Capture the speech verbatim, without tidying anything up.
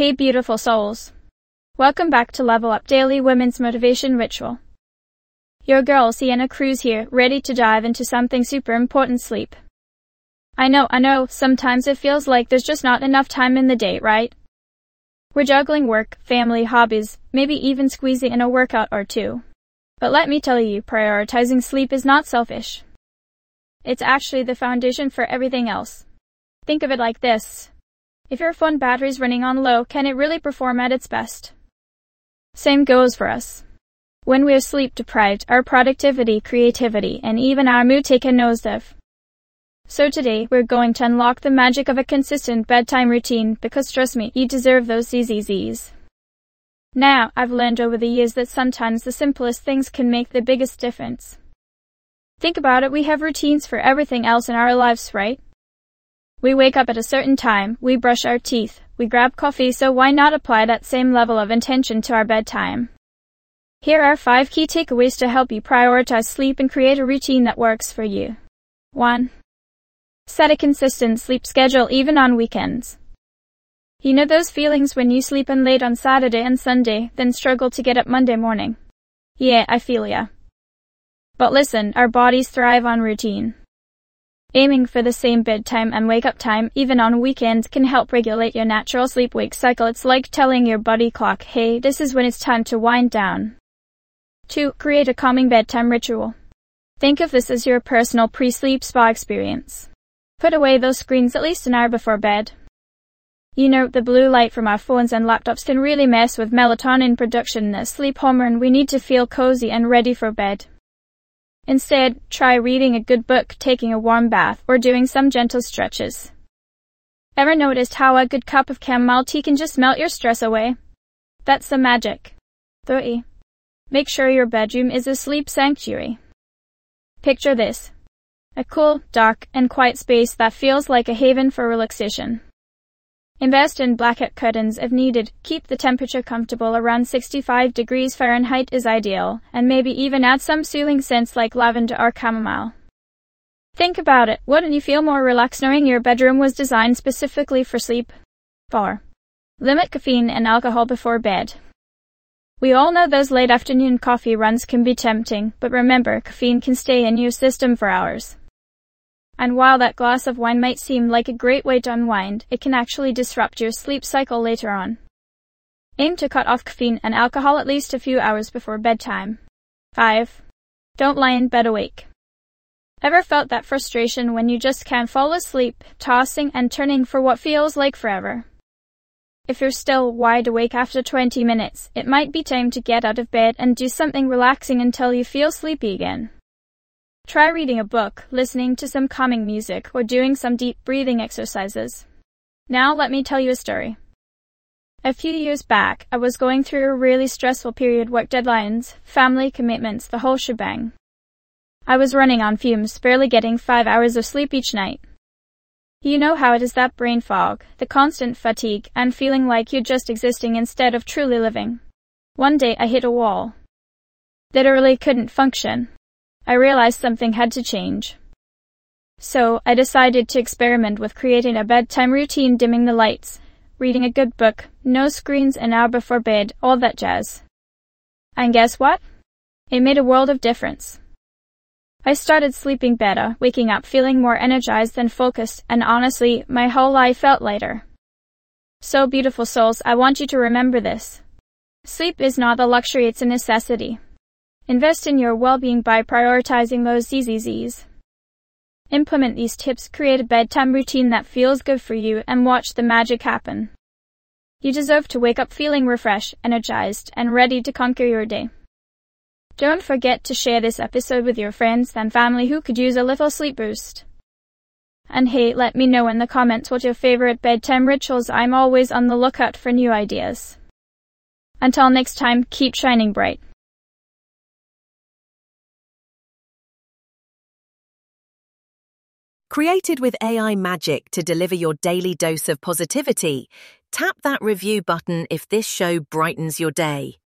Hey beautiful souls. Welcome back to Level Up Daily Women's Motivation Ritual. Your girl Sienna Cruz here, ready to dive into something super important: sleep. I know, I know, sometimes it feels like there's just not enough time in the day, right? We're juggling work, family, hobbies, maybe even squeezing in a workout or two. But let me tell you, prioritizing sleep is not selfish. It's actually the foundation for everything else. Think of it like this. If your phone battery's running on low, can it really perform at its best? Same goes for us. When we're sleep deprived, our productivity, creativity, and even our mood take a nosedive. So today, we're going to unlock the magic of a consistent bedtime routine, because trust me, you deserve those Z Z Zs. Now, I've learned over the years that sometimes the simplest things can make the biggest difference. Think about it, we have routines for everything else in our lives, right? We wake up at a certain time, we brush our teeth, we grab coffee, so why not apply that same level of intention to our bedtime? Here are five key takeaways to help you prioritize sleep and create a routine that works for you. one. Set a consistent sleep schedule even on weekends. You know those feelings when you sleep in late on Saturday and Sunday, then struggle to get up Monday morning? Yeah, I feel ya. But listen, our bodies thrive on routine. Aiming for the same bedtime and wake-up time, even on weekends, can help regulate your natural sleep-wake cycle. It's like telling your body clock, hey, this is when it's time to wind down. two. Create a calming bedtime ritual. Think of this as your personal pre-sleep spa experience. Put away those screens at least an hour before bed. You know, the blue light from our phones and laptops can really mess with melatonin production, the sleep hormone we need to feel cozy and ready for bed. Instead, try reading a good book, taking a warm bath, or doing some gentle stretches. Ever noticed how a good cup of chamomile tea can just melt your stress away? That's the magic. three. Make sure your bedroom is a sleep sanctuary. Picture this. A cool, dark, and quiet space that feels like a haven for relaxation. Invest in blackout curtains if needed, keep the temperature comfortable around sixty-five degrees Fahrenheit is ideal, and maybe even add some soothing scents like lavender or chamomile. Think about it, wouldn't you feel more relaxed knowing your bedroom was designed specifically for sleep? four. Limit caffeine and alcohol before bed. We all know those late afternoon coffee runs can be tempting, but remember, caffeine can stay in your system for hours. And while that glass of wine might seem like a great way to unwind, it can actually disrupt your sleep cycle later on. Aim to cut off caffeine and alcohol at least a few hours before bedtime. five. Don't lie in bed awake. Ever felt that frustration when you just can't fall asleep, tossing and turning for what feels like forever? If you're still wide awake after twenty minutes, it might be time to get out of bed and do something relaxing until you feel sleepy again. Try reading a book, listening to some calming music, or doing some deep breathing exercises. Now let me tell you a story. A few years back, I was going through a really stressful period: work deadlines, family commitments, the whole shebang. I was running on fumes, barely getting five hours of sleep each night. You know how it is, that brain fog, the constant fatigue, and feeling like you're just existing instead of truly living. One day I hit a wall. Literally couldn't function. I realized something had to change. So, I decided to experiment with creating a bedtime routine, dimming the lights, reading a good book, no screens an hour before bed, all that jazz. And guess what? It made a world of difference. I started sleeping better, waking up feeling more energized and focused, and honestly, my whole life felt lighter. So beautiful souls, I want you to remember this. Sleep is not a luxury, it's a necessity. Invest in your well-being by prioritizing those Z Z Zs. Implement these tips, create a bedtime routine that feels good for you, and watch the magic happen. You deserve to wake up feeling refreshed, energized, and ready to conquer your day. Don't forget to share this episode with your friends and family who could use a little sleep boost. And hey, let me know in the comments what your favorite bedtime rituals are. I'm always on the lookout for new ideas. Until next time, keep shining bright. Created with A I magic to deliver your daily dose of positivity, tap that review button if this show brightens your day.